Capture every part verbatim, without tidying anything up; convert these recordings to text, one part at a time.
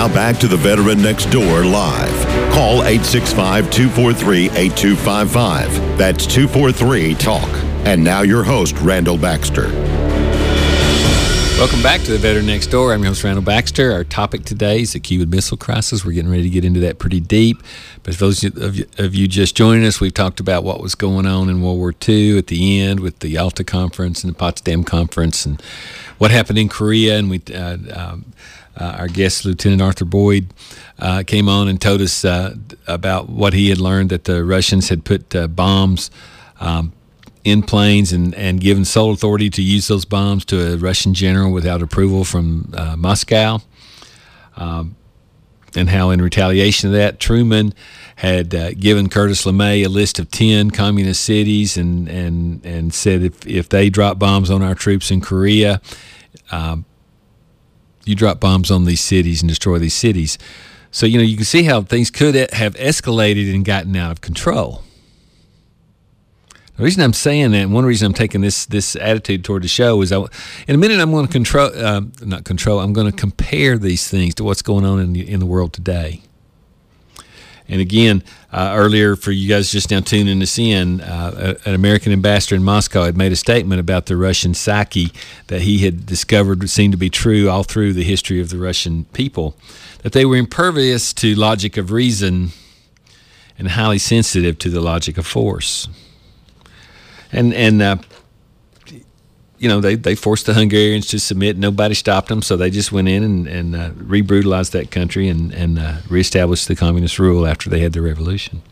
Now back to the Veteran Next Door live. Call eight six five, two four three, eight two five five. That's two four three, talk. And now your host, Randall Baxter. Welcome back to the Veteran Next Door. I'm your host, Randall Baxter. Our topic today is the Cuban Missile Crisis. We're getting ready to get into that pretty deep. But for those of you, of you just joining us, we've talked about what was going on in World War Two at the end with the Yalta Conference and the Potsdam Conference and what happened in Korea. And we, uh, um, uh, our guest, Lieutenant Arthur Boyd, uh, came on and told us uh, about what he had learned, that the Russians had put uh, bombs um, in planes and, and given sole authority to use those bombs to a Russian general without approval from uh, Moscow, um, and how in retaliation of that, Truman had uh, given Curtis LeMay a list of ten communist cities and and, and said if, if they drop bombs on our troops in Korea, um, you drop bombs on these cities and destroy these cities. So, you know, you can see how things could have escalated and gotten out of control. The reason I'm saying that, and one reason I'm taking this this attitude toward the show is, I, in a minute I'm going to control, uh, not control, I'm going to compare these things to what's going on in the, in the world today. And again, uh, earlier, for you guys just now tuning us in, uh, an American ambassador in Moscow had made a statement about the Russian psyche that he had discovered seemed to be true all through the history of the Russian people, that they were impervious to logic of reason and highly sensitive to the logic of force. And, and uh, you know, they, they forced the Hungarians to submit. Nobody stopped them, so they just went in and, and uh, re-brutalized that country and, and uh, reestablished the communist rule after they had their revolution.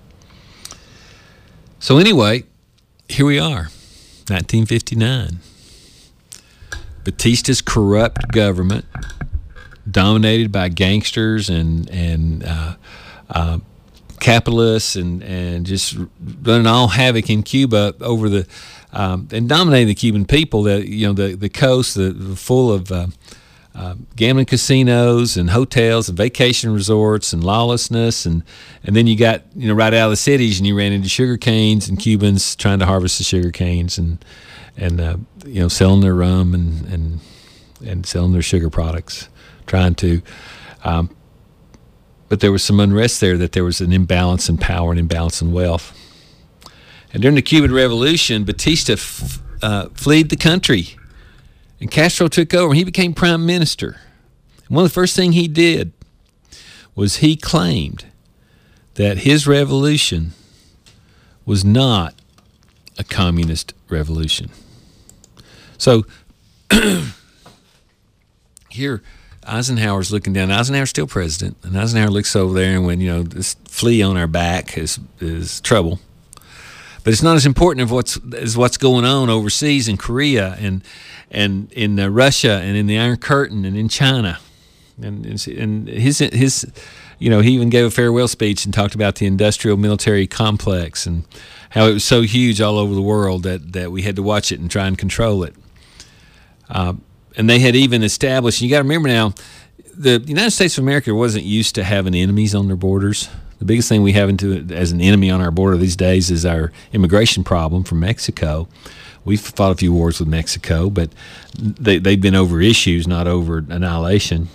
So anyway, here we are, nineteen fifty-nine. Batista's corrupt government, dominated by gangsters and, and uh, uh, capitalists and, and just running all havoc in Cuba over the um, and dominating the Cuban people. That you know the the coast, the, the full of uh, uh, gambling casinos and hotels and vacation resorts and lawlessness, and and then you got you know right out of the cities and you ran into sugar canes and Cubans trying to harvest the sugar canes and and uh, you know selling their rum and and and selling their sugar products, trying to. Um, But there was some unrest there, that there was an imbalance in power and imbalance in wealth. And during the Cuban Revolution, Batista f- uh, fled the country, and Castro took over, and he became prime minister. And one of the first things he did was he claimed that his revolution was not a communist revolution. So here, Eisenhower's looking down. Eisenhower's still president, and Eisenhower looks over there, and when you know this flea on our back is is trouble, but it's not as important of what's as what's going on overseas in Korea and and in uh, Russia and in the Iron Curtain and in China, and and his his you know he even gave a farewell speech and talked about the industrial military complex and how it was so huge all over the world that that we had to watch it and try and control it. Uh, And they had even established, you got to remember now, the United States of America wasn't used to having enemies on their borders. The biggest thing we have into as an enemy on our border these days is our immigration problem from Mexico. We've fought a few wars with Mexico, but they, they've been over issues, not over annihilation.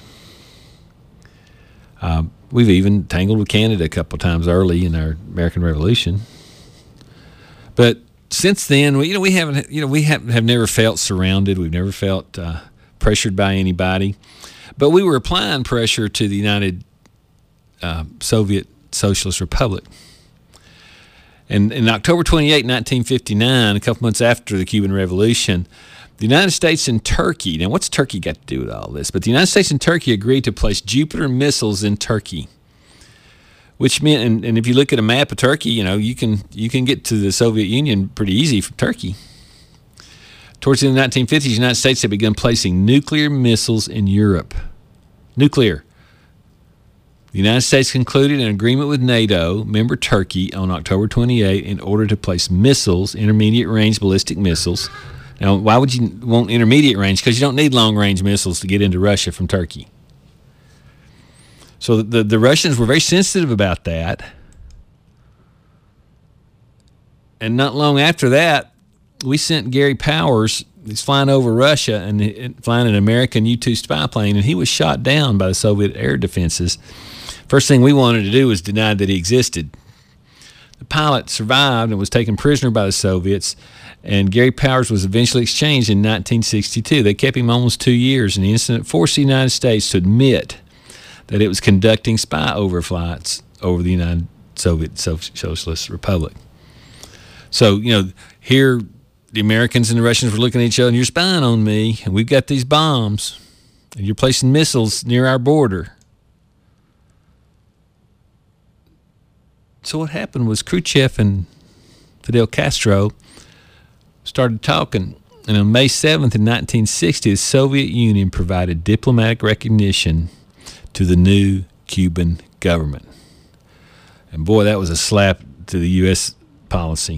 Um, we've even tangled with Canada a couple of times early in our American Revolution. But since then, you know, we haven't, you know, we have, have never felt surrounded. We've never felt uh, pressured by anybody, but we were applying pressure to the United uh, Soviet Socialist Republic. And in October twenty-eighth, nineteen fifty-nine, a couple months after the Cuban Revolution, the United States and Turkey, now what's Turkey got to do with all this? But the United States and Turkey agreed to place Jupiter missiles in Turkey, which meant, and, and if you look at a map of Turkey, you know, you can you can get to the Soviet Union pretty easy from Turkey. Towards the nineteen fifties, the United States had begun placing nuclear missiles in Europe. Nuclear. The United States concluded an agreement with NATO, member Turkey, on October twenty-eighth in order to place missiles, intermediate-range ballistic missiles. Now, why would you want intermediate range? Because you don't need long-range missiles to get into Russia from Turkey. So the, the Russians were very sensitive about that. And not long after that, we sent Gary Powers he's flying over Russia and, and flying an American U two spy plane, and he was shot down by the Soviet air defenses. First thing we wanted to do was deny that he existed. The pilot survived and was taken prisoner by the Soviets, and Gary Powers was eventually exchanged in nineteen sixty-two. They kept him almost two years, and the incident forced the United States to admit that it was conducting spy overflights over the United Soviet Socialist Republic. So, you know, here the Americans and the Russians were looking at each other, and you're spying on me, and we've got these bombs, and you're placing missiles near our border. So what happened was Khrushchev and Fidel Castro started talking, and on May seventh in nineteen sixty, the Soviet Union provided diplomatic recognition to the new Cuban government. And boy, that was a slap to the U S policy.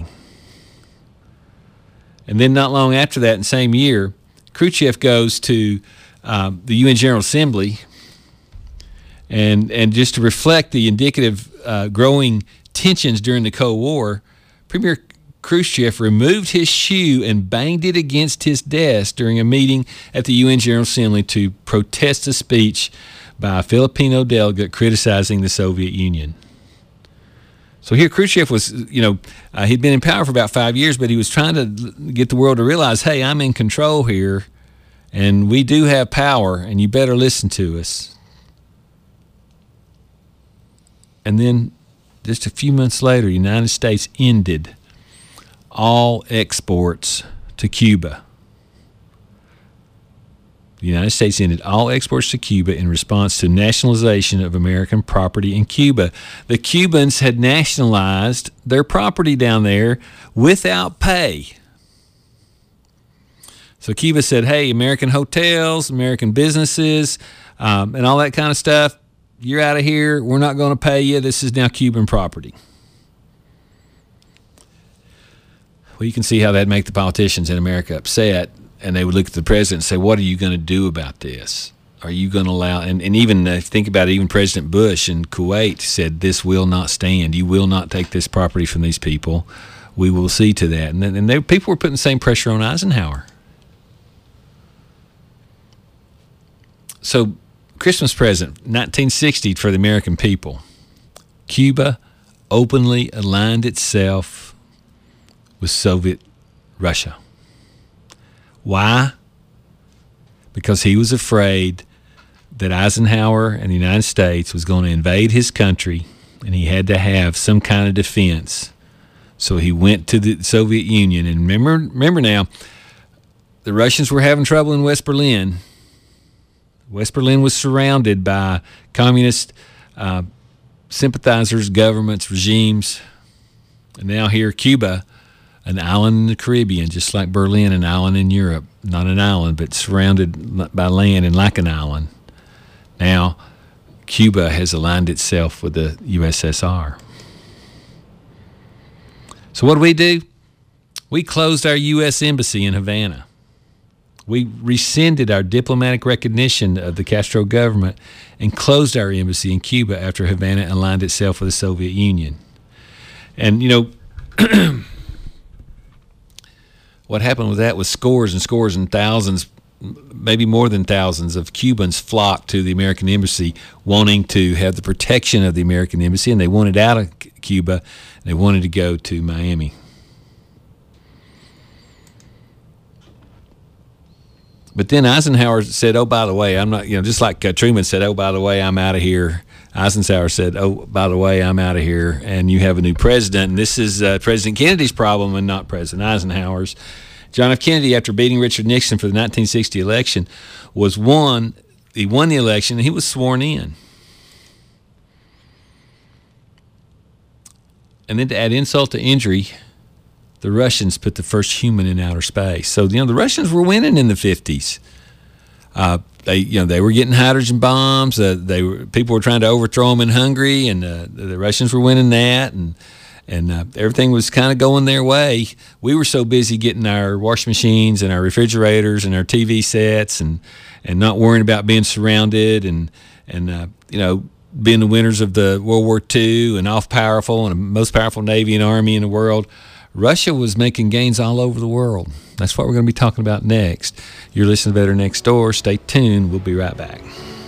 And then not long after that, in the same year, Khrushchev goes to um, the U N General Assembly, and and just to reflect the indicative uh, growing tensions during the Cold War, Premier Khrushchev removed his shoe and banged it against his desk during a meeting at the U N General Assembly to protest a speech by a Filipino delegate criticizing the Soviet Union. So here Khrushchev was, you know, uh, he'd been in power for about five years, but he was trying to get the world to realize, hey, I'm in control here, and we do have power, and you better listen to us. And then just a few months later, the United States ended all exports to Cuba. The United States ended all exports to Cuba in response to nationalization of American property in Cuba. The Cubans had nationalized their property down there without pay. So Cuba said, hey, American hotels, American businesses, um, and all that kind of stuff, you're out of here. We're not going to pay you. This is now Cuban property. Well, you can see how that'd make the politicians in America upset. And they would look at the president and say, what are you going to do about this? Are you going to allow, and, and even uh, think about it, even President Bush in Kuwait said, this will not stand. You will not take this property from these people. We will see to that. And, and they, people were putting the same pressure on Eisenhower. So Christmas present, nineteen sixty for the American people. Cuba openly aligned itself with Soviet Russia. Why? Because he was afraid that Eisenhower and the United States was going to invade his country, and he had to have some kind of defense. So he went to the Soviet Union. And remember, remember now, the Russians were having trouble in West Berlin. West Berlin was surrounded by communist uh, sympathizers, governments, regimes. And now here, Cuba, an island in the Caribbean, just like Berlin, an island in Europe. Not an island, but surrounded by land and like an island. Now, Cuba has aligned itself with the U S S R. So what do we do? We closed our U S embassy in Havana. We rescinded our diplomatic recognition of the Castro government and closed our embassy in Cuba after Havana aligned itself with the Soviet Union. And, you know, what happened with that was scores and scores and thousands, maybe more than thousands of Cubans flocked to the American embassy wanting to have the protection of the American embassy, and they wanted out of Cuba, and they wanted to go to Miami. But then Eisenhower said, oh, by the way, I'm not, you know, just like uh, Truman said, oh, by the way, I'm out of here. Eisenhower said, oh, by the way, I'm out of here, and you have a new president, and this is uh, President Kennedy's problem and not President Eisenhower's. John F. Kennedy, after beating Richard Nixon for the nineteen sixty election, was won, he won the election, and he was sworn in. And then to add insult to injury, the Russians put the first human in outer space. So, you know, the Russians were winning in the fifties. Uh, They, you know, they were getting hydrogen bombs. Uh, they were people were trying to overthrow them in Hungary, and uh, the Russians were winning that, and and uh, everything was kind of going their way. We were so busy getting our washing machines and our refrigerators and our T V sets, and and not worrying about being surrounded, and and uh, you know, being the winners of the World War Two and all powerful and the most powerful Navy and Army in the world. Russia was making gains all over the world. That's what we're going to be talking about next. You're listening to Veteran Next Door. Stay tuned. We'll be right back.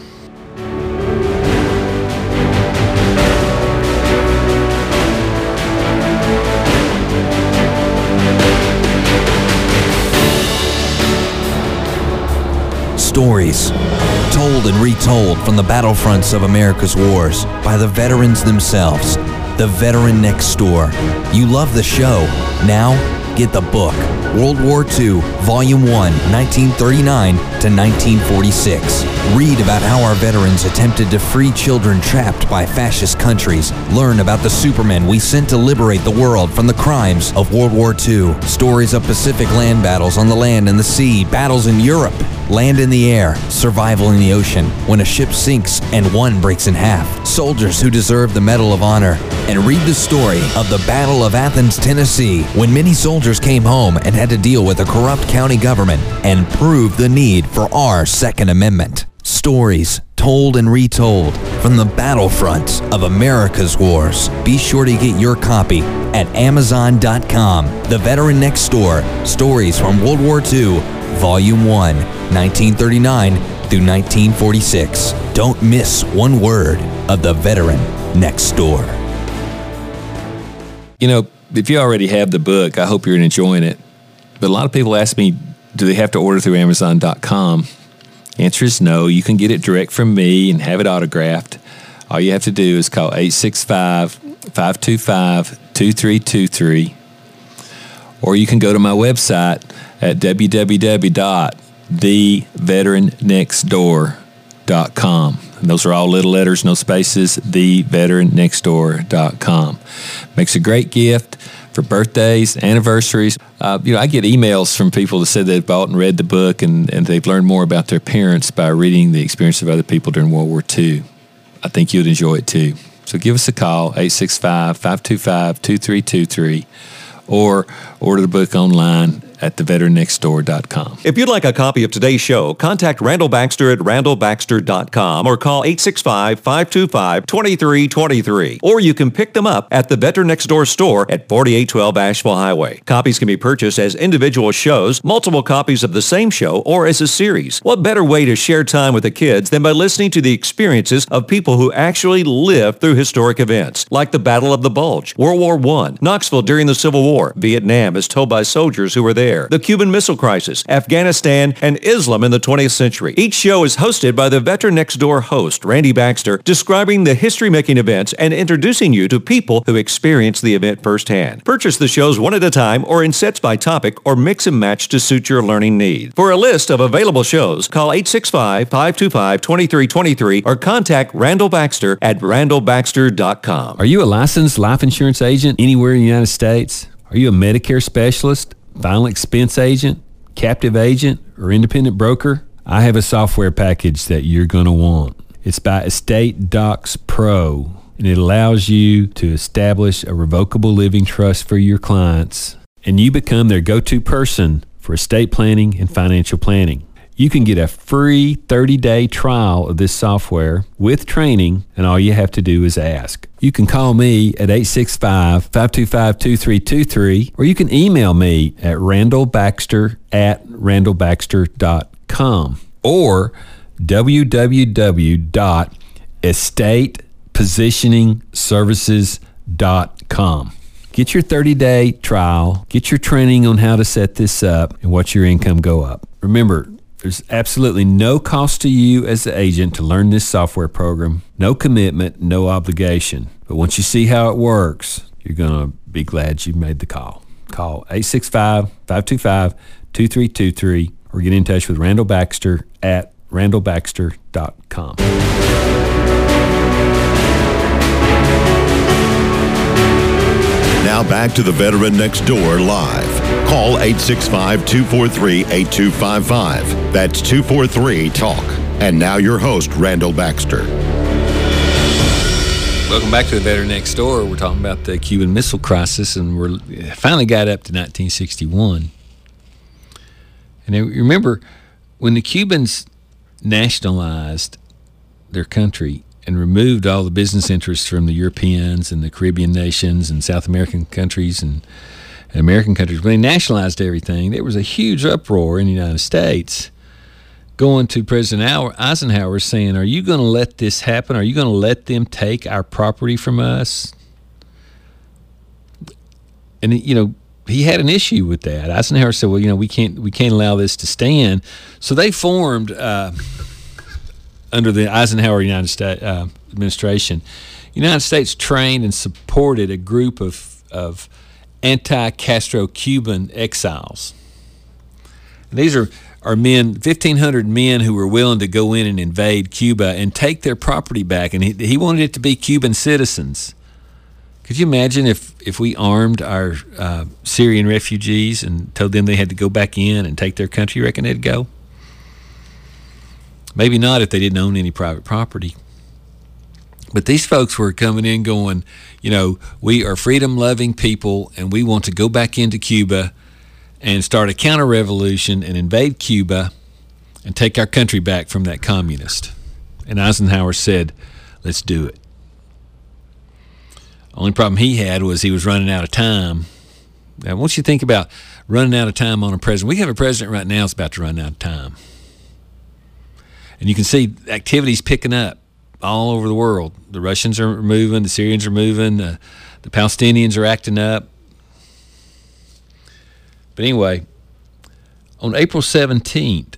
Stories told and retold from the battlefronts of America's wars by the veterans themselves. The Veteran Next Door. You love the show. Now, get the book. World War Two, Volume one, nineteen thirty-nine to nineteen forty-six. Read about how our veterans attempted to free children trapped by fascist countries. Learn about the supermen we sent to liberate the world from the crimes of World War Two. Stories of Pacific land battles on the land and the sea, battles in Europe, land in the air, survival in the ocean, when a ship sinks and one breaks in half, soldiers who deserve the Medal of Honor, and read the story of the Battle of Athens, Tennessee, when many soldiers came home and had to deal with a corrupt county government and prove the need for our Second Amendment. Stories told and retold from the battlefronts of America's wars. Be sure to get your copy at amazon dot com. The Veteran Next Door, Stories from World War Two, Volume one, nineteen thirty-nine through nineteen forty-six. Don't miss one word of The Veteran Next Door. You know, if you already have the book, I hope you're enjoying it. But a lot of people ask me, do they have to order through amazon dot com? Answer is no. You can get it direct from me and have it autographed. All you have to do is call eight six five, five two five, two three two three. Or you can go to my website at w w w dot the veteran next door dot com. And those are all little letters, no spaces, the veteran next door dot com. Makes a great gift for birthdays, anniversaries. Uh, you know, I get emails from people that said they've bought and read the book and, and they've learned more about their parents by reading the experience of other people during World War Two. I think you'd enjoy it too. So give us a call, eight six five, five two five, two three two three, or order the book online at the veteran next door dot com. If you'd like a copy of today's show, contact Randall Baxter at randall baxter dot com or call eight six five, five two five, two three two three. Or you can pick them up at the Veteran Next Door store at forty-eight twelve Asheville Highway. Copies can be purchased as individual shows, multiple copies of the same show, or as a series. What better way to share time with the kids than by listening to the experiences of people who actually lived through historic events, like the Battle of the Bulge, World War One, Knoxville during the Civil War, Vietnam as told by soldiers who were there, the Cuban Missile Crisis, Afghanistan, and Islam in the twentieth century. Each show is hosted by the Veteran Next Door host, Randy Baxter, describing the history-making events and introducing you to people who experienced the event firsthand. Purchase the shows one at a time or in sets by topic or mix and match to suit your learning needs. For a list of available shows, call eight six five, five two five, two three two three or contact Randall Baxter at randall baxter dot com. Are you a licensed life insurance agent anywhere in the United States? Are you a Medicare specialist, final expense agent, captive agent, or independent broker? I have a software package that you're going to want. It's by Estate Docs Pro, and it allows you to establish a revocable living trust for your clients, and you become their go-to person for estate planning and financial planning. You can get a free thirty-day trial of this software with training, and all you have to do is ask. You can call me at eight six five, five two five, two three two three, or you can email me at randallbaxter at randallbaxter dot com or w w w dot estate positioning services dot com. Get your thirty-day trial, get your training on how to set this up, and watch your income go up. Remember, there's absolutely no cost to you as the agent to learn this software program. No commitment, no obligation. But once you see how it works, you're going to be glad you made the call. Call eight six five, five two five, two three two three or get in touch with Randall Baxter at randall baxter dot com. Now back to the Veteran Next Door live. Call eight six five, two four three, eight two five five. That's two four three, talk. And now your host, Randall Baxter. Welcome back to the Veteran Next Door. We're talking about the Cuban Missile Crisis, and we're finally got up to nineteen sixty-one. And remember, when the Cubans nationalized their country and removed all the business interests from the Europeans and the Caribbean nations and South American countries and and American countries, when they nationalized everything, there was a huge uproar in the United States going to President Eisenhower saying, are you going to let this happen? Are you going to let them take our property from us? And, you know, he had an issue with that. Eisenhower said, well, you know, we can't we can't allow this to stand. So they formed, uh, under the Eisenhower United States uh, administration, United States trained and supported a group of, of anti-Castro Cuban exiles. And these are, are men, fifteen hundred men who were willing to go in and invade Cuba and take their property back. And he, he wanted it to be Cuban citizens. Could you imagine if, if we armed our uh, Syrian refugees and told them they had to go back in and take their country? You reckon they'd go? Maybe not if they didn't own any private property. But these folks were coming in going, you know, we are freedom-loving people, and we want to go back into Cuba and start a counter-revolution and invade Cuba and take our country back from that communist. And Eisenhower said, let's do it. Only problem he had was he was running out of time. Now, once you think about running out of time on a president, we have a president right now that's about to run out of time. And you can see activities picking up all over the world. The Russians are moving, the Syrians are moving, the, the Palestinians are acting up. But anyway, on April seventeenth,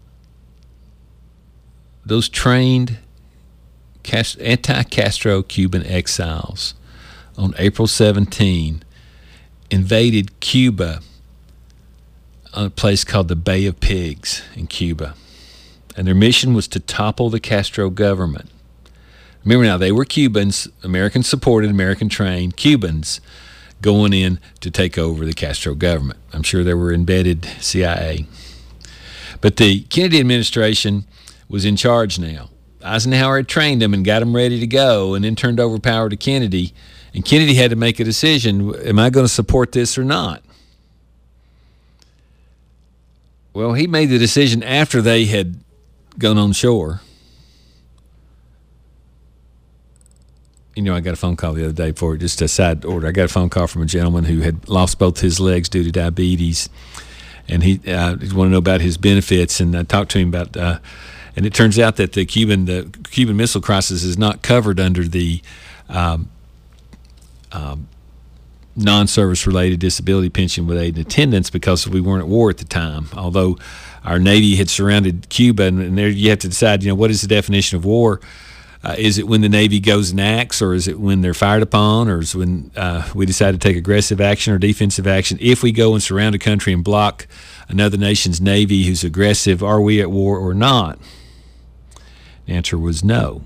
those trained anti-Castro Cuban exiles on April seventeenth invaded Cuba on a place called the Bay of Pigs in Cuba. And their mission was to topple the Castro government. Remember now, they were Cubans, American-supported, American-trained Cubans going in to take over the Castro government. I'm sure there were embedded C I A. But the Kennedy administration was in charge now. Eisenhower had trained them and got them ready to go and then turned over power to Kennedy. And Kennedy had to make a decision, am I going to support this or not? Well, he made the decision after they had gone on shore. You know, I got a phone call the other day for just a side order. I got a phone call from a gentleman who had lost both his legs due to diabetes, and he, uh, he wanted to know about his benefits. And I talked to him about, uh, and it turns out that the Cuban the Cuban Missile Crisis is not covered under the um, um, non-service related disability pension with aid and attendance because we weren't at war at the time. Although our Navy had surrounded Cuba, and, and there you have to decide, you know, what is the definition of war? Uh, is it when the Navy goes and acts, or is it when they're fired upon, or is it when uh, we decide to take aggressive action or defensive action? If we go and surround a country and block another nation's Navy who's aggressive, are we at war or not? The answer was no.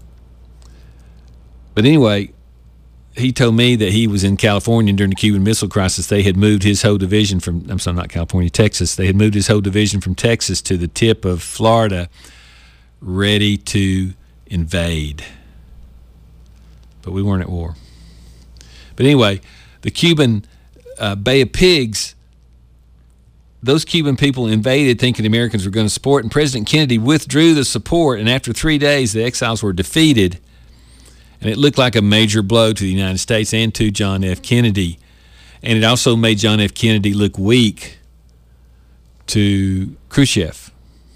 But anyway, he told me that he was in California during the Cuban Missile Crisis. They had moved his whole division from, I'm sorry, not California, Texas. They had moved his whole division from Texas to the tip of Florida, ready to invade. But we weren't at war. But anyway, the Cuban uh, Bay of Pigs, those Cuban people invaded thinking the Americans were going to support, and President Kennedy withdrew the support, and after three days the exiles were defeated, and it looked like a major blow to the United States and to John F. Kennedy. And it also made John F. Kennedy look weak to Khrushchev.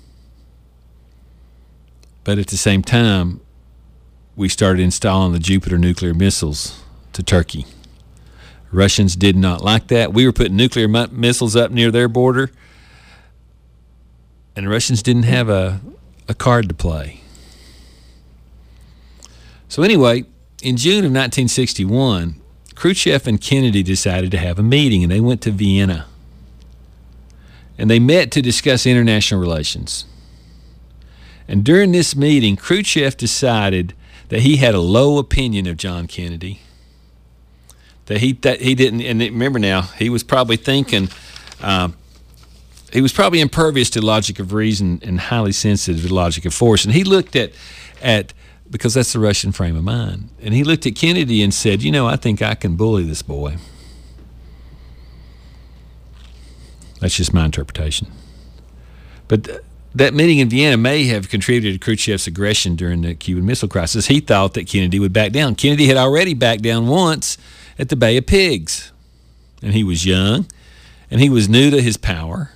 But at the same time, we started installing the Jupiter nuclear missiles to Turkey. Russians did not like that. We were putting nuclear missiles up near their border, and the Russians didn't have a, a card to play. So anyway, in June of nineteen sixty-one, Khrushchev and Kennedy decided to have a meeting, and they went to Vienna. And they met to discuss international relations. And during this meeting, Khrushchev decided that he had a low opinion of John Kennedy. That he that he didn't, and remember now, he was probably thinking, uh, he was probably impervious to the logic of reason and highly sensitive to the logic of force. And he looked at, at because that's the Russian frame of mind, and he looked at Kennedy and said, you know, I think I can bully this boy. That's just my interpretation. But th- that meeting in Vienna may have contributed to Khrushchev's aggression during the Cuban Missile Crisis. He thought that Kennedy would back down. Kennedy had already backed down once at the Bay of Pigs. and he was young, and he was new to his power.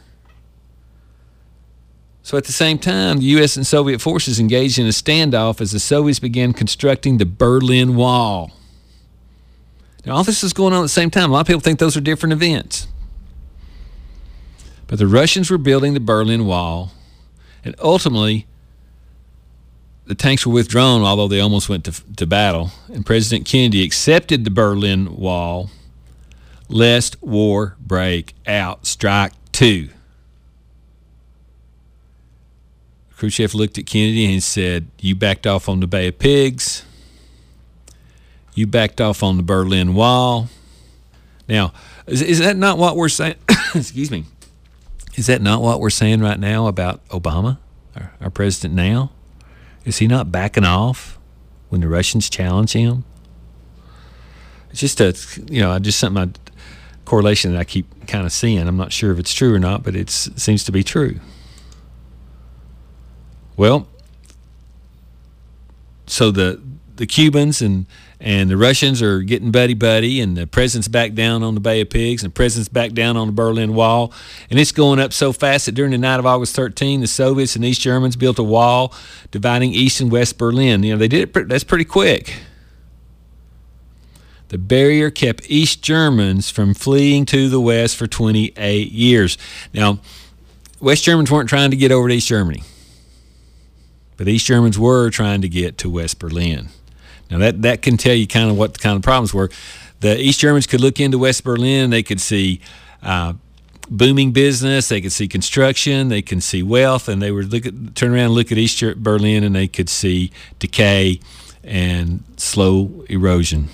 So at the same time, the U S and Soviet forces engaged in a standoff as the Soviets began constructing the Berlin Wall. Now, all this is going on at the same time. A lot of people think those are different events. But the Russians were building the Berlin Wall, and ultimately, the tanks were withdrawn, although they almost went to, to battle, and President Kennedy accepted the Berlin Wall, lest war break out. Strike two. Khrushchev looked at Kennedy and said, you backed off on the Bay of Pigs. You backed off on the Berlin Wall. Now, is, is that not what we're saying? Excuse me. Is that not what we're saying right now about Obama, our, our president now? Is he not backing off when the Russians challenge him? It's just a, you know, just something, I, correlation that I keep kind of seeing. I'm not sure if it's true or not, but it's, it seems to be true. Well, so the the Cubans and, and the Russians are getting buddy-buddy, and the president's back down on the Bay of Pigs, and the president's back down on the Berlin Wall, and it's going up so fast that during the night of August thirteenth, the Soviets and East Germans built a wall dividing East and West Berlin. You know, they did it, that's pretty quick. The barrier kept East Germans from fleeing to the West for twenty-eight years. Now, West Germans weren't trying to get over to East Germany, but East Germans were trying to get to West Berlin. Now, that, that can tell you kind of what the kind of problems were. The East Germans could look into West Berlin. They could see uh, booming business. They could see construction. They could see wealth. And they would look at, turn around and look at East Berlin, and they could see decay and slow erosion.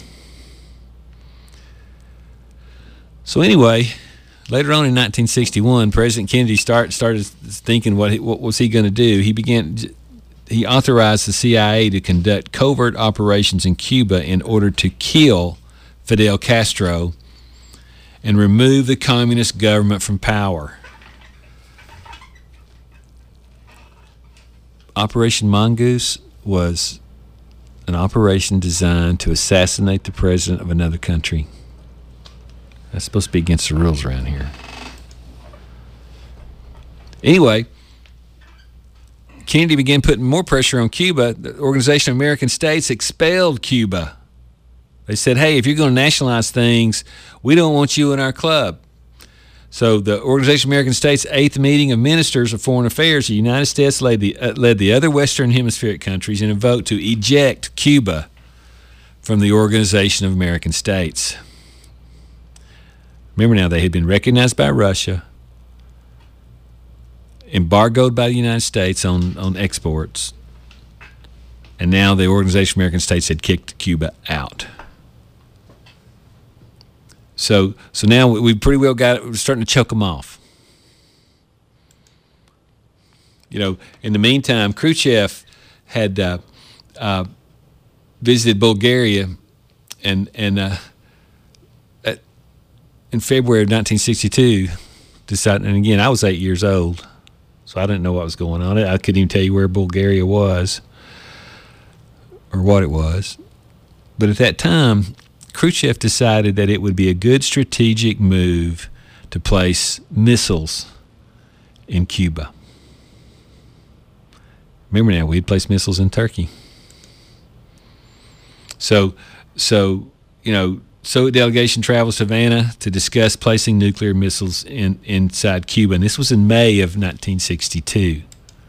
So anyway, later on in nineteen sixty-one, President Kennedy start, started thinking what, he, what was he going to do. He began... He authorized the C I A to conduct covert operations in Cuba in order to kill Fidel Castro and remove the communist government from power. Operation Mongoose was an operation designed to assassinate the president of another country. That's supposed to be against the rules around here. Anyway, Kennedy began putting more pressure on Cuba. The Organization of American States expelled Cuba. They said, hey, if you're going to nationalize things, we don't want you in our club. So the Organization of American States' eighth meeting of ministers of foreign affairs, the United States led the, uh, led the other Western Hemispheric countries in a vote to eject Cuba from the Organization of American States. Remember now, they had been recognized by Russia, embargoed by the United States on, on exports, and now the Organization of American States had kicked Cuba out. So so now we pretty well got it. We're starting to choke them off. You know, in the meantime, Khrushchev had uh, uh, visited Bulgaria, and and uh, at, in February of nineteen sixty-two, decided. And again, I was eight years old. So I didn't know what was going on. I couldn't even tell you where Bulgaria was or what it was. But at that time, Khrushchev decided that it would be a good strategic move to place missiles in Cuba. Remember now, we had placed missiles in Turkey. So, so you know, Soviet delegation travels to Havana to discuss placing nuclear missiles in, inside Cuba, and this was in May of nineteen sixty-two.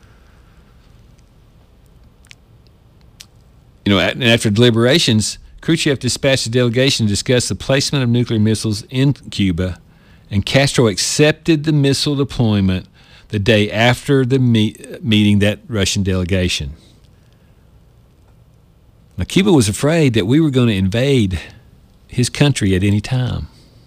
You know, after deliberations, Khrushchev dispatched a delegation to discuss the placement of nuclear missiles in Cuba, and Castro accepted the missile deployment the day after the meet, meeting that Russian delegation. Now, Cuba was afraid that we were going to invade his country at any time.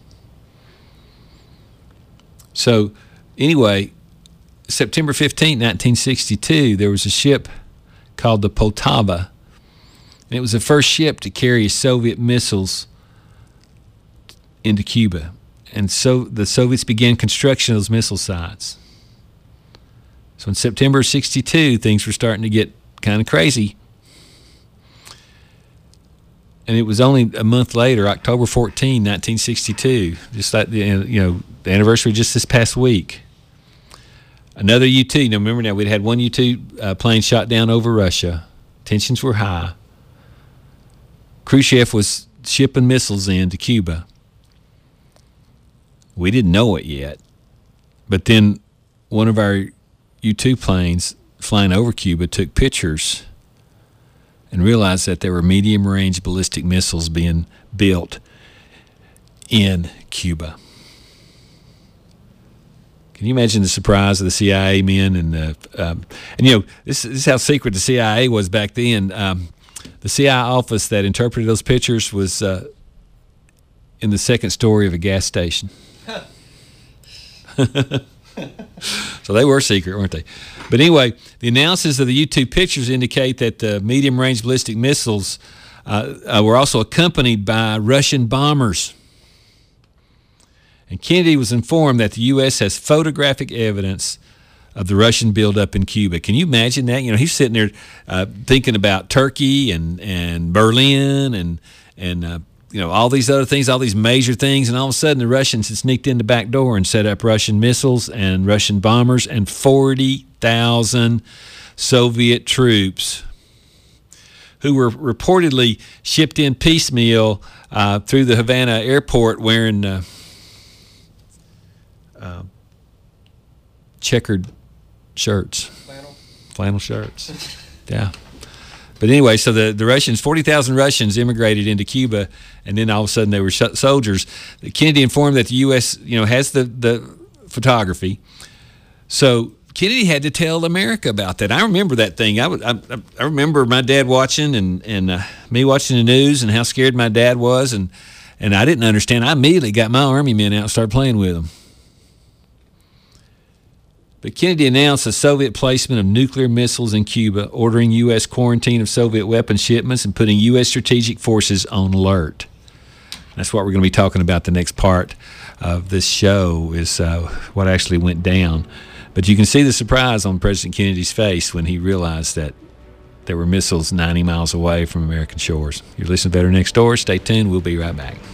So anyway, September fifteenth, nineteen sixty-two, there was a ship called the Poltava, and it was the first ship to carry Soviet missiles into Cuba. And so the Soviets began construction of those missile sites. So in September of sixty-two, things were starting to get kind of crazy. and it was only a month later, October fourteenth, nineteen sixty-two, just like the, you know, the anniversary just this past week. Another U two. Now, remember now, we'd had one U two uh, plane shot down over Russia. Tensions were high. Khrushchev was shipping missiles in to Cuba. We didn't know it yet. But then one of our U two planes flying over Cuba took pictures and realized that there were medium-range ballistic missiles being built in Cuba. Can you imagine the surprise of the C I A men? And, uh, um, and you know, this, this is how secret the C I A was back then. Um, the C I A office that interpreted those pictures was uh, in the second story of a gas station. So they were secret, weren't they? But anyway, the analysis of the U two pictures indicate that the medium-range ballistic missiles uh, uh, were also accompanied by Russian bombers. And Kennedy was informed that the U S has photographic evidence of the Russian buildup in Cuba. Can you imagine that? You know, he's sitting there uh, thinking about Turkey and, and Berlin and and uh, you know, all these other things, all these major things, and all of a sudden the Russians had sneaked in the back door and set up Russian missiles and Russian bombers and forty thousand Soviet troops who were reportedly shipped in piecemeal uh, through the Havana airport wearing uh, uh, checkered shirts. Flannel. Flannel shirts. Yeah. But anyway, so the, the Russians, forty thousand Russians immigrated into Cuba, and then all of a sudden they were sh- soldiers. Kennedy informed that the U S, you know, has the, the photography. So Kennedy had to tell America about that. I remember that thing. I, I, I remember my dad watching and, and uh, me watching the news and how scared my dad was, and, and I didn't understand. I immediately got my Army men out and started playing with them. But Kennedy announced the Soviet placement of nuclear missiles in Cuba, ordering U S quarantine of Soviet weapon shipments and putting U S strategic forces on alert. That's what we're going to be talking about the next part of this show, is uh, what actually went down. But you can see the surprise on President Kennedy's face when he realized that there were missiles ninety miles away from American shores. You're listening to Better Next Door. Stay tuned. We'll be right back.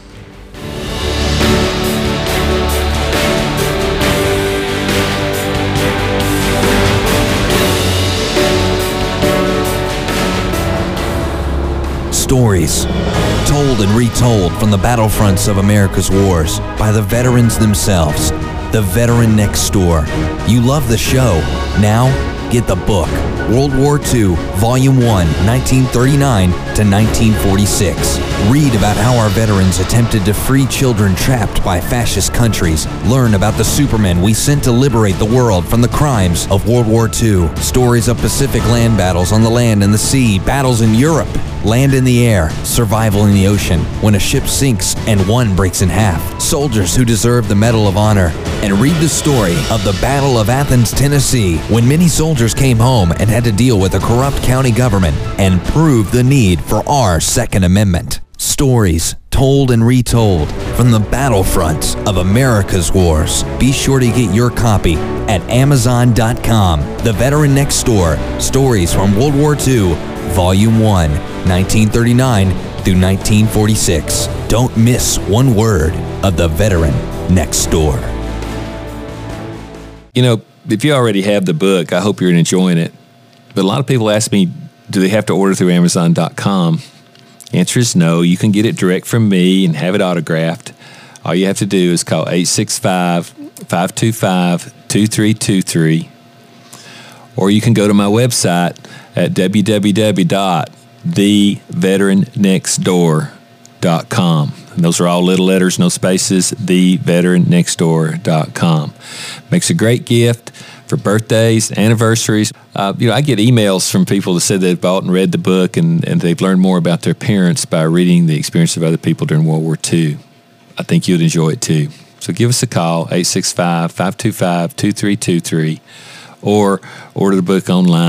Stories told and retold from the battlefronts of America's wars by the veterans themselves. The Veteran Next Door. You love the show. Now, get the book. World War Two, Volume one, nineteen thirty-nine to nineteen forty-six. Read about how our veterans attempted to free children trapped by fascist countries. Learn about the supermen we sent to liberate the world from the crimes of World War Two. Stories of Pacific land battles on the land and the sea, battles in Europe, land in the air, survival in the ocean, when a ship sinks and one breaks in half. Soldiers who deserve the Medal of Honor. And read the story of the Battle of Athens, Tennessee, when many soldiers came home and had to deal with a corrupt county government and prove the need for our Second Amendment. Stories told and retold from the battlefronts of America's wars. Be sure to get your copy at amazon dot com. The Veteran Next Door. Stories from World War Two, Volume one, nineteen thirty-nine through nineteen forty-six. Don't miss one word of The Veteran Next Door. You know, if you already have the book, I hope you're enjoying it. But a lot of people ask me, do they have to order through amazon dot com? Answer is no. You can get it direct from me and have it autographed. All you have to do is call eight six five, five two five, two three two three. Or you can go to my website at w w w dot the veteran next door dot com. And those are all little letters, no spaces, the veteran next door dot com. Makes a great gift for birthdays, anniversaries. Uh, you know, I get emails from people that said they've bought and read the book and, and they've learned more about their parents by reading the experience of other people during World War Two. I think you'd enjoy it too. So give us a call, eight six five, five two five, two three two three, or order the book online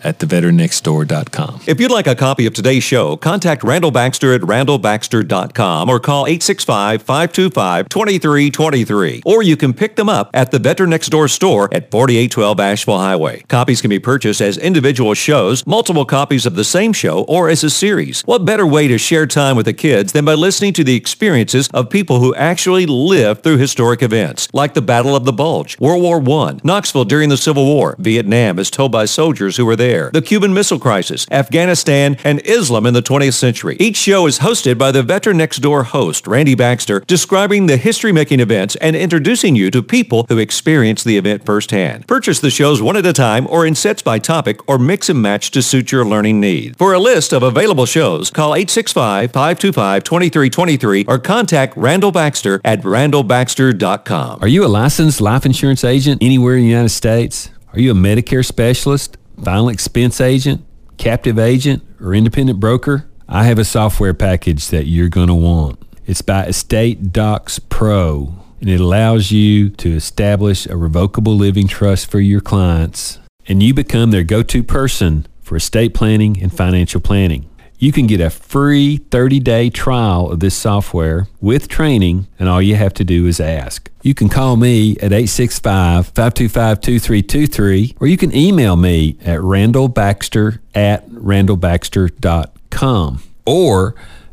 at the veteran next door dot com. If you'd like a copy of today's show, contact Randall Baxter at randall baxter dot com or call eight six five, five two five, two three two three. Or you can pick them up at the Veteran Next Door store at forty-eight twelve Asheville Highway. Copies can be purchased as individual shows, multiple copies of the same show, or as a series. What better way to share time with the kids than by listening to the experiences of people who actually lived through historic events, like the Battle of the Bulge, World War One, Knoxville during the Civil War, Vietnam as told by soldiers who were there, the Cuban Missile Crisis, Afghanistan, and Islam in the twentieth century. Each show is hosted by the Veteran Next Door host, Randy Baxter, describing the history-making events and introducing you to people who experienced the event firsthand. Purchase the shows one at a time or in sets by topic or mix and match to suit your learning needs. For a list of available shows, call eight six five, five two five, two three two three or contact Randall Baxter at randall baxter dot com. Are you a licensed life insurance agent anywhere in the United States? Are you a Medicare specialist, final expense agent, captive agent, or independent broker? I have a software package that you're going to want. It's by Estate Docs Pro, and it allows you to establish a revocable living trust for your clients, and you become their go-to person for estate planning and financial planning. You can get a free thirty-day trial of this software with training, and all you have to do is ask. You can call me at eight six five, five two five, two three two three, or you can email me at randall baxter at randall baxter dot com or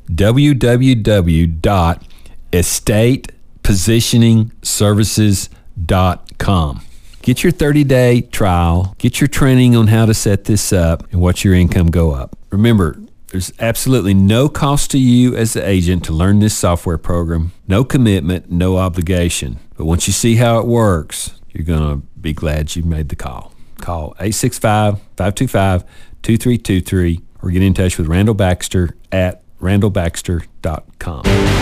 w w w dot estate positioning services dot com. Get your thirty-day trial, get your training on how to set this up, and watch your income go up. Remember, there's absolutely no cost to you as the agent to learn this software program. No commitment, no obligation. But once you see how it works, you're going to be glad you made the call. Call eight six five, five two five, two three two three or get in touch with Randall Baxter at randall baxter dot com.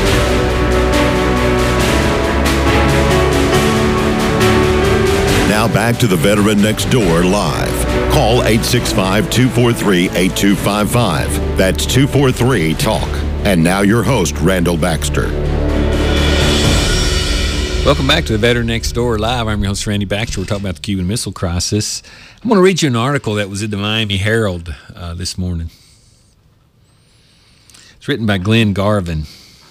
Now back to the Veteran Next Door live. Call eight six five, two four three, eight two five five. That's two four three, talk. And now your host, Randall Baxter. Welcome back to the Veteran Next Door live. I'm your host, Randy Baxter. We're talking about the Cuban Missile Crisis. I'm going to read you an article that was in the Miami Herald uh, this morning. It's written by Glenn Garvin.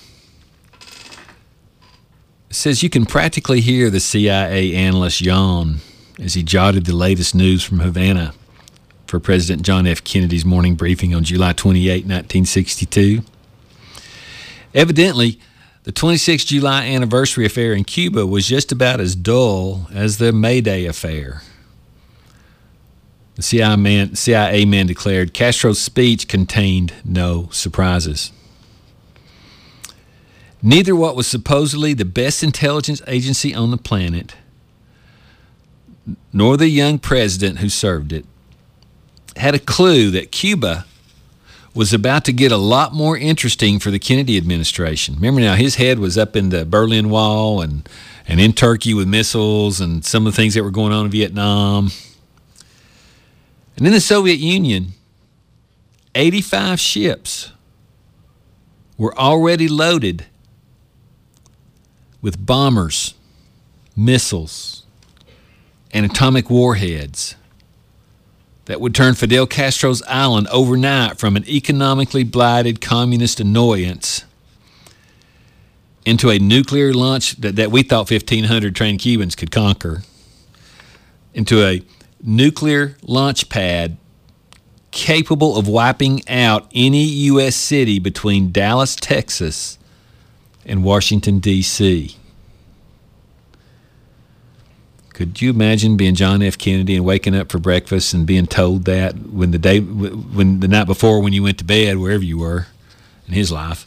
It says you can practically hear the C I A analyst yawn as he jotted the latest news from Havana for President John F. Kennedy's morning briefing on July twenty-eighth, nineteen sixty-two. Evidently, the twenty-sixth of July anniversary affair in Cuba was just about as dull as the May Day affair. The C I A man, C I A man declared Castro's speech contained no surprises. Neither what was supposedly the best intelligence agency on the planet, nor the young president who served it, had a clue that Cuba was about to get a lot more interesting for the Kennedy administration. Remember now, his head was up in the Berlin Wall and, and in Turkey with missiles and some of the things that were going on in Vietnam. And in the Soviet Union, eighty-five ships were already loaded with bombers, missiles, and atomic warheads that would turn Fidel Castro's island overnight from an economically blighted communist annoyance into a nuclear launch that, that we thought fifteen hundred trained Cubans could conquer, into a nuclear launch pad capable of wiping out any U S city between Dallas, Texas, and Washington, D C Could you imagine being John F. Kennedy and waking up for breakfast and being told that when the day, when the night before when you went to bed, wherever you were in his life,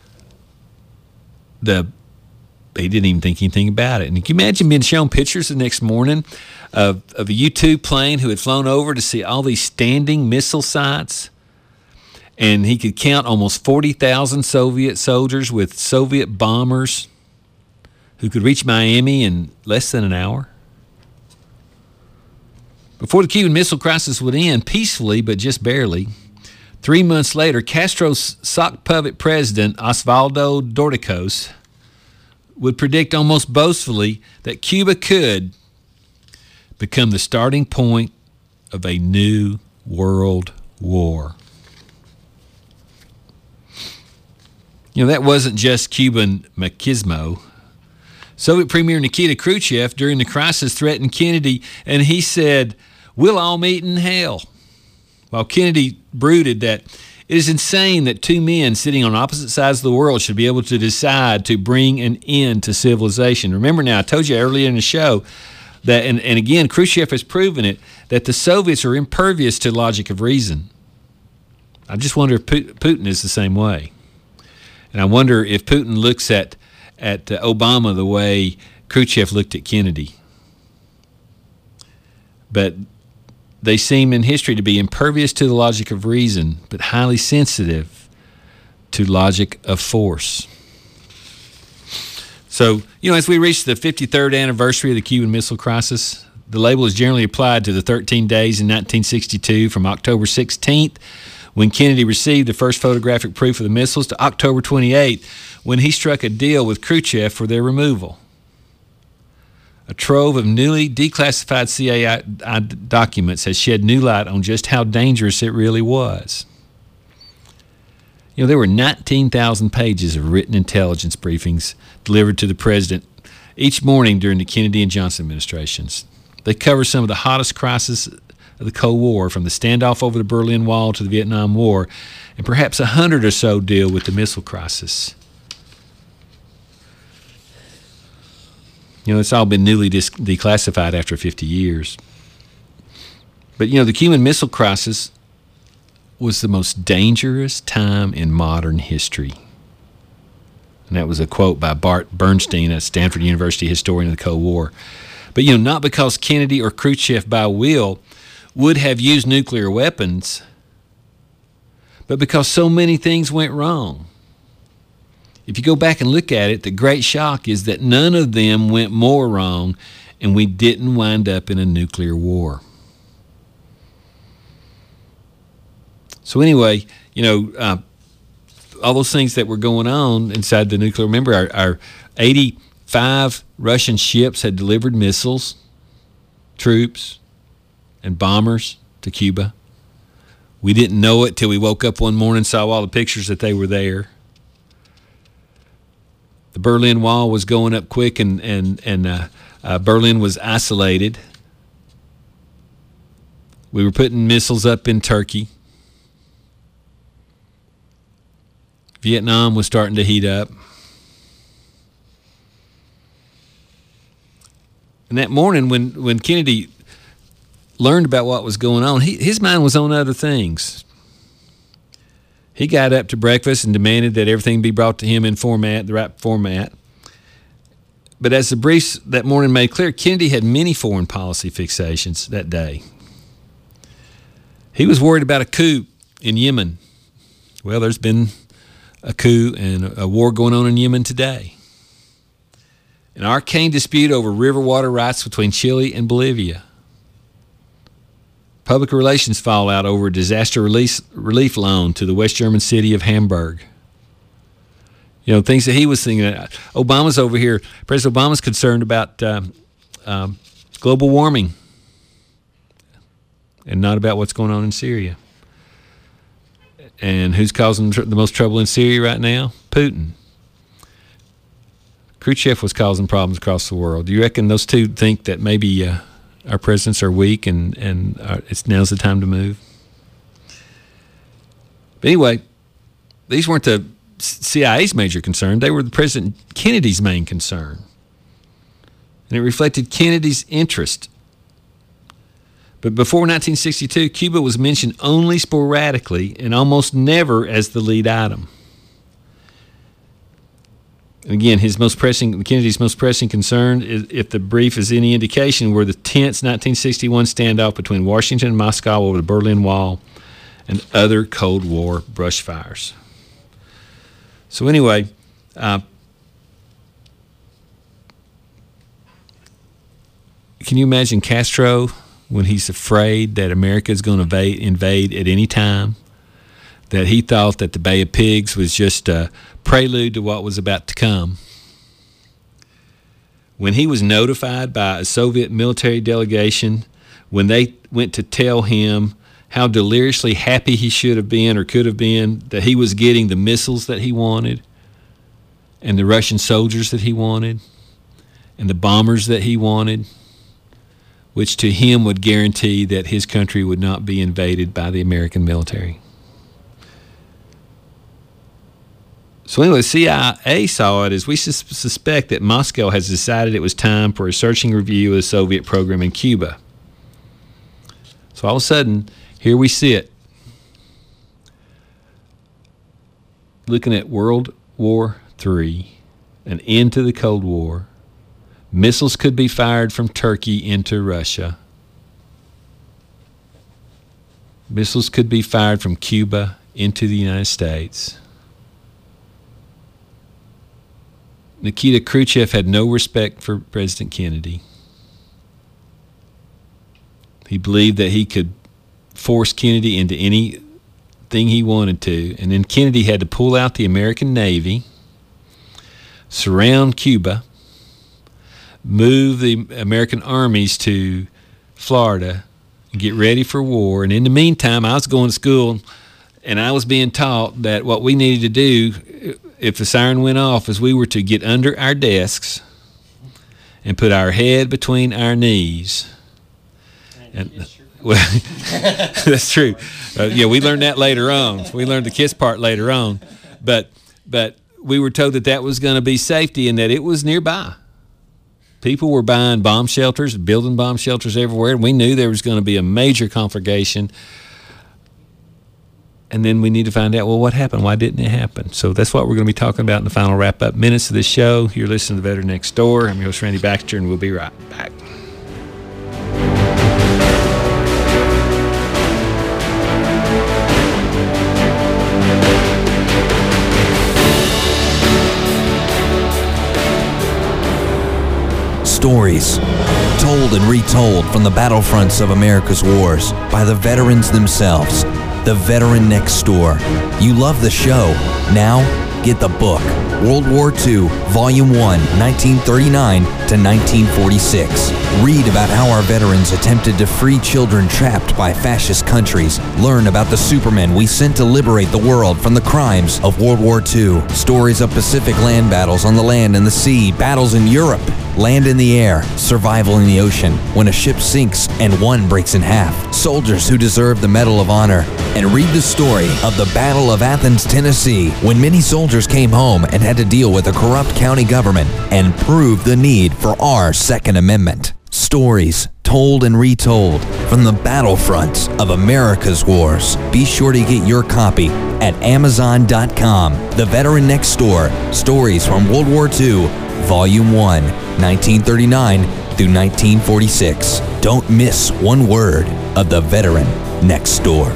the he didn't even think anything about it. And can you imagine being shown pictures the next morning of, of a U two plane who had flown over to see all these standing missile sites? And he could count almost forty thousand Soviet soldiers with Soviet bombers who could reach Miami in less than an hour. Before the Cuban Missile Crisis would end peacefully, but just barely, three months later, Castro's sock puppet president, Osvaldo Dorticos, would predict almost boastfully that Cuba could become the starting point of a new World War. You know, that wasn't just Cuban machismo. Soviet Premier Nikita Khrushchev, during the crisis, threatened Kennedy, and he said, "We'll all meet in hell." While Kennedy brooded that it is insane that two men sitting on opposite sides of the world should be able to decide to bring an end to civilization. Remember now, I told you earlier in the show that, and, and again, Khrushchev has proven it, that the Soviets are impervious to the logic of reason. I just wonder if Putin is the same way. And I wonder if Putin looks at, at uh, Obama the way Khrushchev looked at Kennedy. But they seem in history to be impervious to the logic of reason, but highly sensitive to logic of force. So, you know, as we reach the fifty-third anniversary of the Cuban Missile Crisis, the label is generally applied to the thirteen days in nineteen sixty-two from October sixteenth, when Kennedy received the first photographic proof of the missiles, to October twenty-eighth, when he struck a deal with Khrushchev for their removal. A trove of newly declassified C I A documents has shed new light on just how dangerous it really was. You know, there were nineteen thousand pages of written intelligence briefings delivered to the president each morning during the Kennedy and Johnson administrations. They cover some of the hottest crises of the Cold War, from the standoff over the Berlin Wall to the Vietnam War, and perhaps a hundred or so deal with the missile crisis. You know, it's all been newly dis- declassified after fifty years. But, you know, the Cuban Missile Crisis was the most dangerous time in modern history. And that was a quote by Bart Bernstein, a Stanford University historian of the Cold War. But, you know, not because Kennedy or Khrushchev by will would have used nuclear weapons, but because so many things went wrong. If you go back and look at it, the great shock is that none of them went more wrong, and we didn't wind up in a nuclear war. So anyway, you know, uh, all those things that were going on inside the nuclear, remember our, our eighty-five Russian ships had delivered missiles, troops, and bombers to Cuba. We didn't know it till we woke up one morning and saw all the pictures that they were there. The Berlin Wall was going up quick, and, and, and uh, uh, Berlin was isolated. We were putting missiles up in Turkey. Vietnam was starting to heat up. And that morning when, when Kennedy learned about what was going on, he, his mind was on other things. He got up to breakfast and demanded that everything be brought to him in format, the right format. But as the briefs that morning made clear, Kennedy had many foreign policy fixations that day. He was worried about a coup in Yemen. Well, there's been a coup and a war going on in Yemen today. An arcane dispute over river water rights between Chile and Bolivia. Public relations fallout over a disaster relief, relief loan to the West German city of Hamburg. You know, things that he was thinking. Obama's over here. President Obama's concerned about um, um, global warming and not about what's going on in Syria. And who's causing tr- the most trouble in Syria right now? Putin. Khrushchev was causing problems across the world. Do you reckon those two think that maybe uh, our presidents are weak and, and uh, it's now's the time to move? But anyway, these weren't the C I A's major concern. They were the President Kennedy's main concern. And it reflected Kennedy's interest. But before nineteen sixty-two, Cuba was mentioned only sporadically and almost never as the lead item. And again, his most pressing, Kennedy's most pressing concern, is, if the brief is any indication, were the tense nineteen sixty-one standoff between Washington and Moscow over the Berlin Wall and other Cold War brush fires. So anyway, uh, can you imagine Castro when he's afraid that America is going to invade, invade at any time? That he thought that the Bay of Pigs was just a prelude to what was about to come. When he was notified by a Soviet military delegation, when they went to tell him how deliriously happy he should have been or could have been that he was getting the missiles that he wanted and the Russian soldiers that he wanted and the bombers that he wanted, which to him would guarantee that his country would not be invaded by the American military. So anyway, the C I A saw it as we sus- suspect that Moscow has decided it was time for a searching review of the Soviet program in Cuba. So all of a sudden, here we sit, looking at World War Three, an end to the Cold War. Missiles could be fired from Turkey into Russia. Missiles could be fired from Cuba into the United States. Nikita Khrushchev had no respect for President Kennedy. He believed that he could force Kennedy into anything he wanted to, and then Kennedy had to pull out the American Navy, surround Cuba, move the American armies to Florida, and get ready for war. And in the meantime, I was going to school, and I was being taught that what we needed to do, if the siren went off, is we were to get under our desks and put our head between our knees. And, well, that's true. Uh, yeah, we learned that later on. We learned the kiss part later on. But but we were told that that was going to be safety and that it was nearby. People were buying bomb shelters, building bomb shelters everywhere, and we knew there was going to be a major conflagration. And then we need to find out, well, what happened? Why didn't it happen? So that's what we're going to be talking about in the final wrap-up minutes of this show. You're listening to The Veteran Next Door. I'm your host, Randy Baxter, and we'll be right back. Stories told and retold from the battlefronts of America's wars by the veterans themselves. The Veteran Next Door. You love the show. Now, get the book. World War Two, Volume one, nineteen thirty-nine to nineteen forty-six. Read about how our veterans attempted to free children trapped by fascist countries. Learn about the supermen we sent to liberate the world from the crimes of World War Two. Stories of Pacific land battles on the land and the sea, battles in Europe, land in the air, survival in the ocean, when a ship sinks and one breaks in half, soldiers who deserve the Medal of Honor, and read the story of the Battle of Athens, Tennessee, when many soldiers came home and had to deal with a corrupt county government and prove the need for our Second Amendment. Stories told and retold from the battlefronts of America's wars. Be sure to get your copy at amazon dot com. The Veteran Next Door, Stories from World War Two, Volume one, nineteen thirty-nine through nineteen forty-six. Don't miss one word of The Veteran Next Door.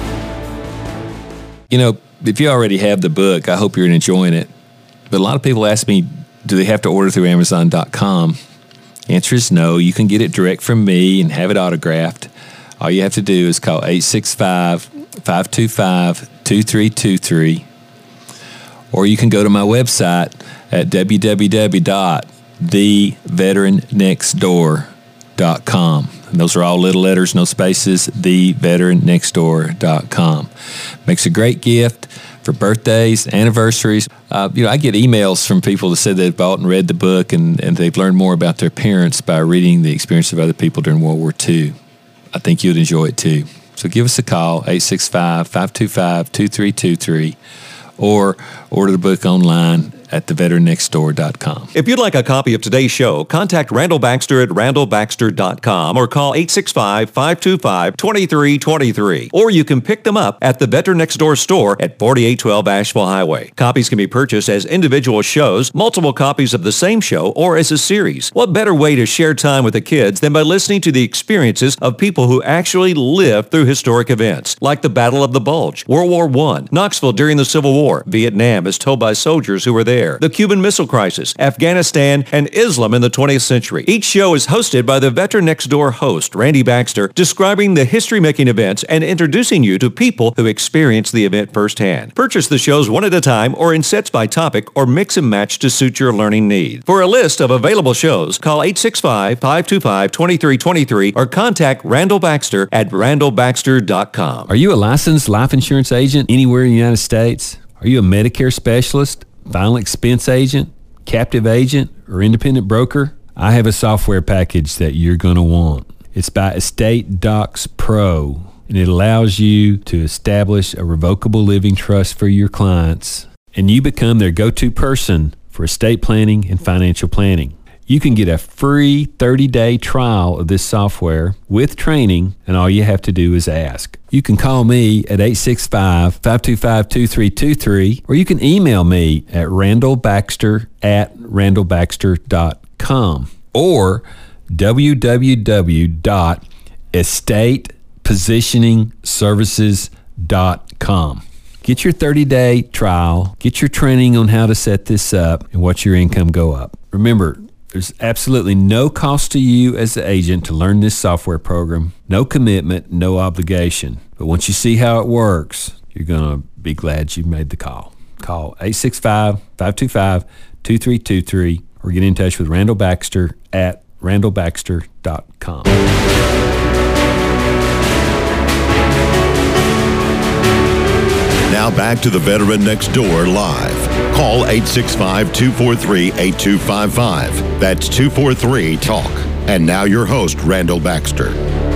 You know, if you already have the book, I hope you're enjoying it. But a lot of people ask me, do they have to order through amazon dot com? Answer is no. You can get it direct from me and have it autographed. All you have to do is call eight six five, five two five, two three two three. Or you can go to my website at w w w dot the veteran next door dot com. And those are all little letters, no spaces, the veteran next door dot com. Makes a great gift for birthdays, anniversaries. Uh, you know, I get emails from people that said they've bought and read the book and, and they've learned more about their parents by reading the experience of other people during World War Two. I think you'd enjoy it too. So give us a call, eight six five, five two five, two three two three, or order the book online at the veteran next door dot com. If you'd like a copy of today's show, contact Randall Baxter at randall baxter dot com or call eight six five, five two five, two three two three. Or you can pick them up at the Veteran Next Door store at forty-eight twelve Asheville Highway. Copies can be purchased as individual shows, multiple copies of the same show, or as a series. What better way to share time with the kids than by listening to the experiences of people who actually lived through historic events, like the Battle of the Bulge, World War One, Knoxville during the Civil War, Vietnam as told by soldiers who were there, Air, the Cuban Missile Crisis, Afghanistan, and Islam in the twentieth century. Each show is hosted by the Veteran Next Door host, Randy Baxter, describing the history-making events and introducing you to people who experience the event firsthand. Purchase the shows one at a time or in sets by topic or mix and match to suit your learning needs. For a list of available shows, call eight six five, five two five, two three two three or contact Randall Baxter at randall baxter dot com. Are you a licensed life insurance agent anywhere in the United States? Are you a Medicare specialist, final expense agent, captive agent, or independent broker? I have a software package that you're going to want. It's by Estate Docs Pro, and it allows you to establish a revocable living trust for your clients, and you become their go-to person for estate planning and financial planning. You can get a free thirty-day trial of this software with training, and all you have to do is ask. You can call me at eight six five, five two five, two three two three, or you can email me at randall baxter at randall baxter dot com or w w w dot estate positioning services dot com. Get your thirty-day trial, get your training on how to set this up, and watch your income go up. Remember, there's absolutely no cost to you as the agent to learn this software program. No commitment, no obligation. But once you see how it works, you're going to be glad you made the call. Call eight six five, five two five, two three two three or get in touch with Randall Baxter at randall baxter dot com. Now back to the Veteran Next Door live. Call eight six five, two four three, eight two five five. That's two four three, talk. And now your host, Randall Baxter.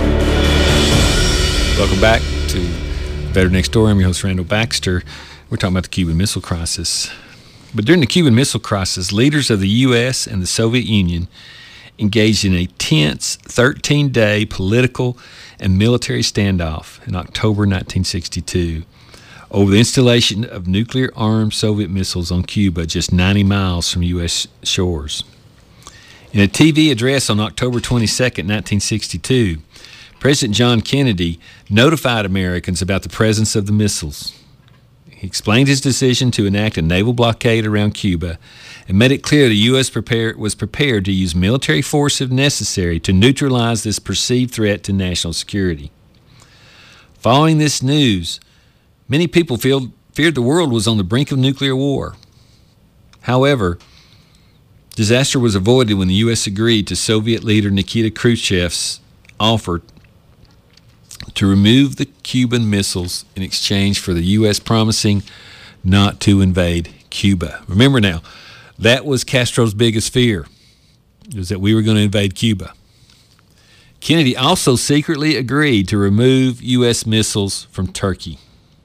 Welcome back to Veteran Next Door. I'm your host, Randall Baxter. We're talking about the Cuban Missile Crisis. But during the Cuban Missile Crisis, leaders of the U S and the Soviet Union engaged in a tense thirteen-day political and military standoff in October nineteen sixty-two over the installation of nuclear-armed Soviet missiles on Cuba just ninety miles from U S shores. In a T V address on October twenty-second, nineteen sixty-two, President John Kennedy notified Americans about the presence of the missiles. He explained his decision to enact a naval blockade around Cuba and made it clear the U S prepare, was prepared to use military force if necessary to neutralize this perceived threat to national security. Following this news, many people feel, feared the world was on the brink of nuclear war. However, disaster was avoided when the U S agreed to Soviet leader Nikita Khrushchev's offer to remove the Cuban missiles in exchange for the U S promising not to invade Cuba. Remember now, that was Castro's biggest fear, was that we were going to invade Cuba. Kennedy also secretly agreed to remove U S missiles from Turkey.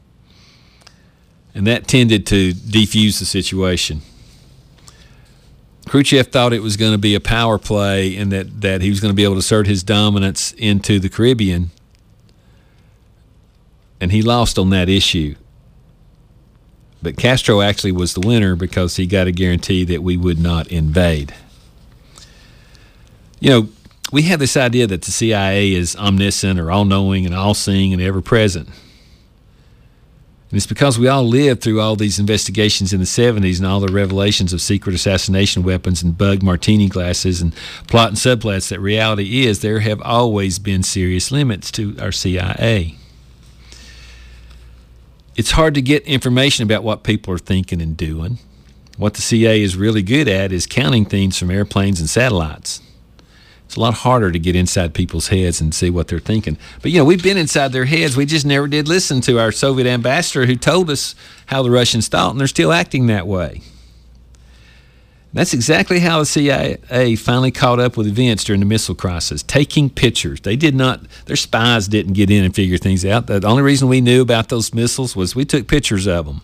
And that tended to defuse the situation. Khrushchev thought it was going to be a power play and that, that he was going to be able to assert his dominance into the Caribbean. And he lost on that issue. But Castro actually was the winner because he got a guarantee that we would not invade. You know, we have this idea that the C I A is omniscient or all-knowing and all-seeing and ever-present. And it's because we all lived through all these investigations in the seventies and all the revelations of secret assassination weapons and bugged martini glasses and plot and subplots that reality is there have always been serious limits to our C I A. It's hard to get information about what people are thinking and doing. What the C I A is really good at is counting things from airplanes and satellites. It's a lot harder to get inside people's heads and see what they're thinking. But, you know, we've been inside their heads. We just never did listen to our Soviet ambassador who told us how the Russians thought, and they're still acting that way. That's exactly how the C I A finally caught up with events during the missile crisis, taking pictures. They did not, their spies didn't get in and figure things out. The only reason we knew about those missiles was we took pictures of them.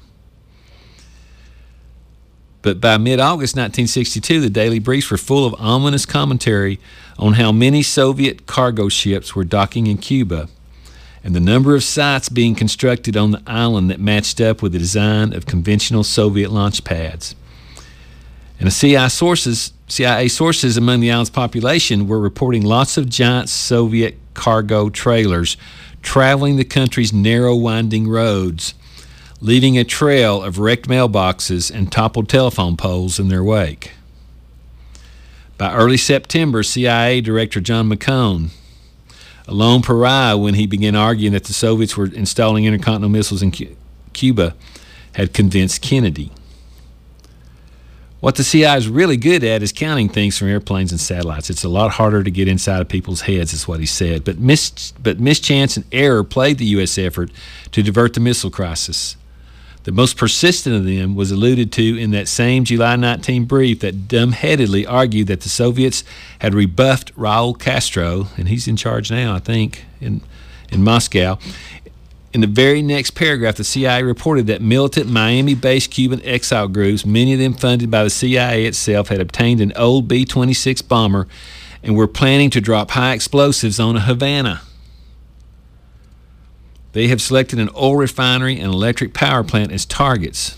But by mid-August nineteen sixty-two, the daily briefs were full of ominous commentary on how many Soviet cargo ships were docking in Cuba and the number of sites being constructed on the island that matched up with the design of conventional Soviet launch pads. And the C I A sources, C I A sources among the island's population were reporting lots of giant Soviet cargo trailers traveling the country's narrow, winding roads leaving a trail of wrecked mailboxes and toppled telephone poles in their wake. By early September, C I A Director John McCone, a lone pariah when he began arguing that the Soviets were installing intercontinental missiles in Cuba, had convinced Kennedy. What the C I A is really good at is counting things from airplanes and satellites. It's a lot harder to get inside of people's heads, is what he said. But, mis- but mischance and error played the U S effort to divert the missile crisis. The most persistent of them was alluded to in that same July nineteenth brief that dumbheadedly argued that the Soviets had rebuffed Raul Castro, and he's in charge now, I think, in, in Moscow. In the very next paragraph, the C I A reported that militant Miami-based Cuban exile groups, many of them funded by the C I A itself, had obtained an old B twenty-six bomber and were planning to drop high explosives on Havana. They have selected an oil refinery and electric power plant as targets.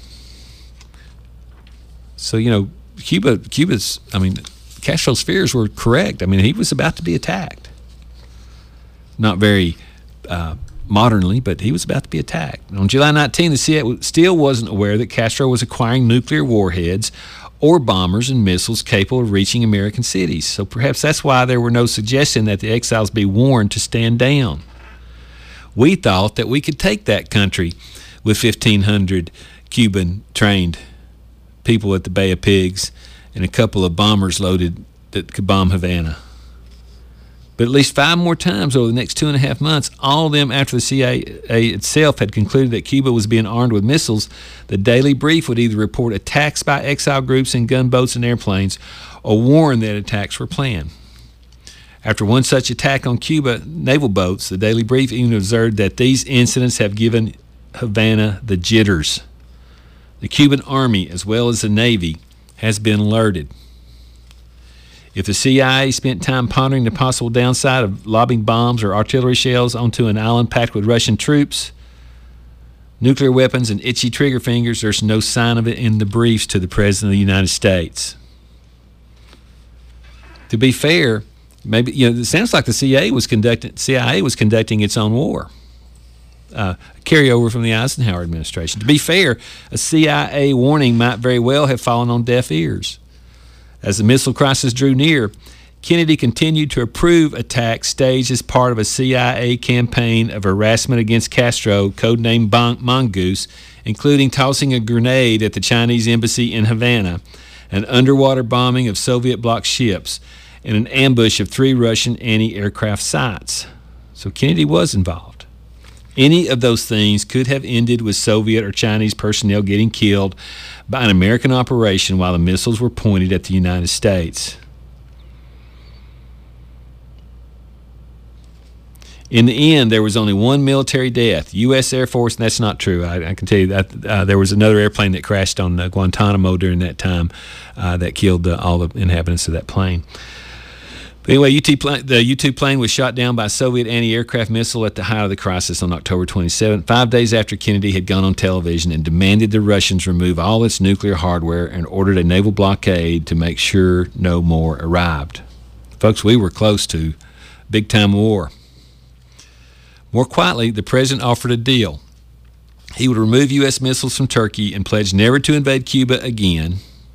So, you know, Cuba, Cuba's, I mean, Castro's fears were correct. I mean, he was about to be attacked. Not very uh, modernly, but he was about to be attacked. And on July nineteenth, the C I A still wasn't aware that Castro was acquiring nuclear warheads or bombers and missiles capable of reaching American cities. So perhaps that's why there were no suggestion that the exiles be warned to stand down. We thought that we could take that country with fifteen hundred Cuban-trained people at the Bay of Pigs and a couple of bombers loaded that could bomb Havana. But at least five more times over the next two and a half months, all of them after the C I A itself had concluded that Cuba was being armed with missiles, the Daily Brief would either report attacks by exile groups in gunboats and airplanes or warn that attacks were planned. After one such attack on Cuba naval boats, the Daily Brief even observed that these incidents have given Havana the jitters. The Cuban Army, as well as the Navy, has been alerted. If the C I A spent time pondering the possible downside of lobbing bombs or artillery shells onto an island packed with Russian troops, nuclear weapons, and itchy trigger fingers, there's no sign of it in the briefs to the President of the United States. To be fair, maybe, you know, it sounds like the C I A was conducting C I A was conducting its own war. Uh, a carryover from the Eisenhower administration. To be fair, a C I A warning might very well have fallen on deaf ears. As the missile crisis drew near, Kennedy continued to approve attacks staged as part of a C I A campaign of harassment against Castro, codenamed Bon- Mongoose, including tossing a grenade at the Chinese embassy in Havana, an underwater bombing of Soviet-bloc ships, and an ambush of three Russian anti-aircraft sites. So Kennedy was involved. Any of those things could have ended with Soviet or Chinese personnel getting killed by an American operation while the missiles were pointed at the United States. In the end, there was only one military death, U S Air Force, and that's not true. I, I can tell you that uh, there was another airplane that crashed on uh, Guantanamo during that time uh, that killed uh, all the inhabitants of that plane. But anyway, U two plane, the U two plane was shot down by a Soviet anti-aircraft missile at the height of the crisis on October twenty-seventh, five days after Kennedy had gone on television and demanded the Russians remove all its nuclear hardware and ordered a naval blockade to make sure no more arrived. Folks, we were close to big-time war. More quietly, the president offered a deal. He would remove U S missiles from Turkey and pledge never to invade Cuba again.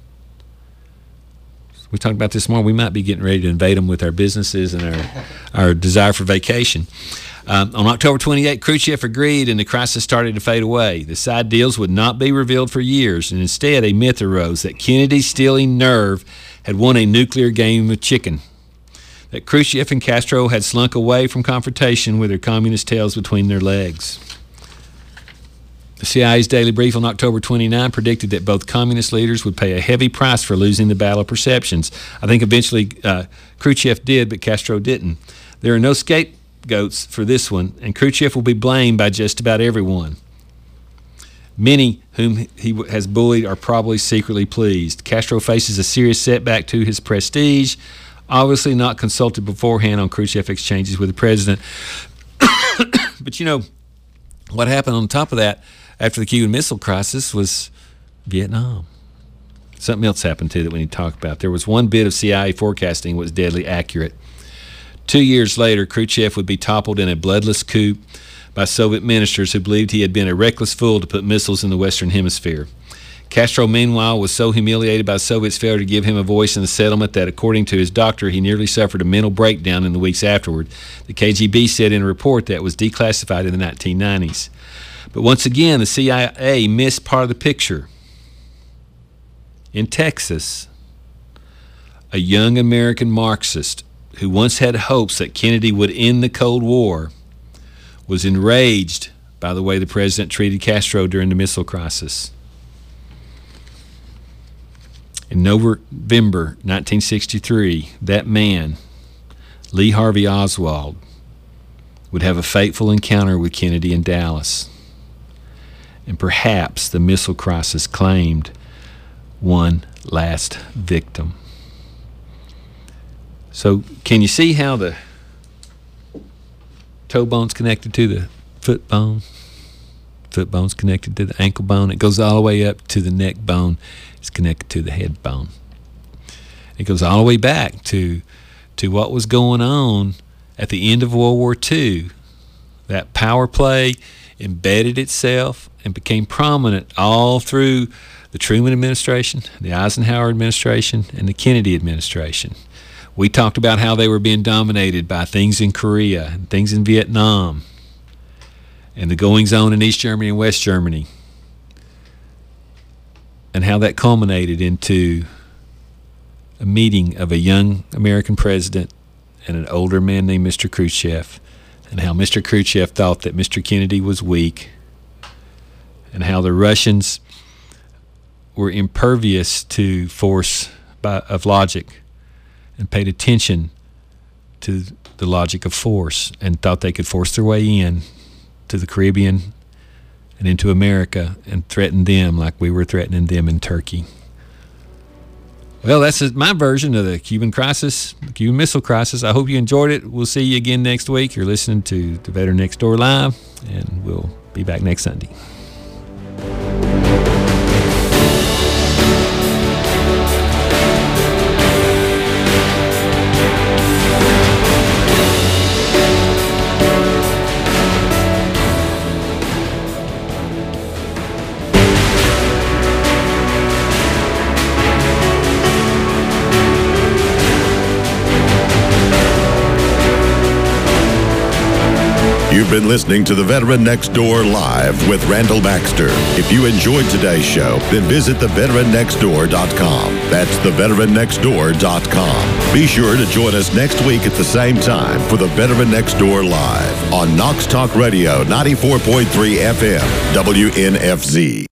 We talked about this more. We might be getting ready to invade them with our businesses and our, our desire for vacation. Um, on October twenty-eighth, Khrushchev agreed, and the crisis started to fade away. The side deals would not be revealed for years, and instead a myth arose that Kennedy's stealing nerve had won a nuclear game of chicken, that Khrushchev and Castro had slunk away from confrontation with their communist tails between their legs. The C I A's Daily Brief on October twenty-ninth predicted that both communist leaders would pay a heavy price for losing the battle of perceptions. I think eventually uh, Khrushchev did, but Castro didn't. There are no scapegoats for this one, and Khrushchev will be blamed by just about everyone. Many whom he has bullied are probably secretly pleased. Castro faces a serious setback to his prestige, obviously not consulted beforehand on Khrushchev exchanges with the president. But you know, what happened on top of that after the Cuban Missile Crisis was Vietnam. Something else happened, too, that we need to talk about. There was one bit of C I A forecasting that was deadly accurate. Two years later, Khrushchev would be toppled in a bloodless coup by Soviet ministers who believed he had been a reckless fool to put missiles in the Western Hemisphere. Castro, meanwhile, was so humiliated by the Soviets' failure to give him a voice in the settlement that, according to his doctor, he nearly suffered a mental breakdown in the weeks afterward. The K G B said in a report that was declassified in the nineteen nineties. But once again, the C I A missed part of the picture. In Texas, a young American Marxist who once had hopes that Kennedy would end the Cold War was enraged by the way the president treated Castro during the missile crisis. In November nineteen sixty-three, that man, Lee Harvey Oswald, would have a fateful encounter with Kennedy in Dallas. And perhaps the missile crisis claimed one last victim. So can you see how the toe bone's connected to the foot bone? Foot bone's connected to the ankle bone. It goes all the way up to the neck bone. It's connected to the head bone. It goes all the way back to to what was going on at the end of World War Two. That power play embedded itself and became prominent all through the Truman administration, the Eisenhower administration, and the Kennedy administration. We talked about how they were being dominated by things in Korea and things in Vietnam and the goings-on in East Germany and West Germany, and how that culminated into a meeting of a young American president and an older man named Mister Khrushchev, and how Mister Khrushchev thought that Mister Kennedy was weak, and how the Russians were impervious to force by, of logic, and paid attention to the logic of force and thought they could force their way in to the Caribbean and into America and threaten them like we were threatening them in Turkey. Well, that's my version of the Cuban crisis, the Cuban Missile Crisis. I hope you enjoyed it. We'll see you again next week. You're listening to The Veteran Next Door Live, and we'll be back next Sunday. You've been listening to The Veteran Next Door Live with Randall Baxter. If you enjoyed today's show, then visit the veteran next door dot com. That's the veteran next door dot com. Be sure to join us next week at the same time for The Veteran Next Door Live on Knox Talk Radio ninety-four point three F M, W N F Z.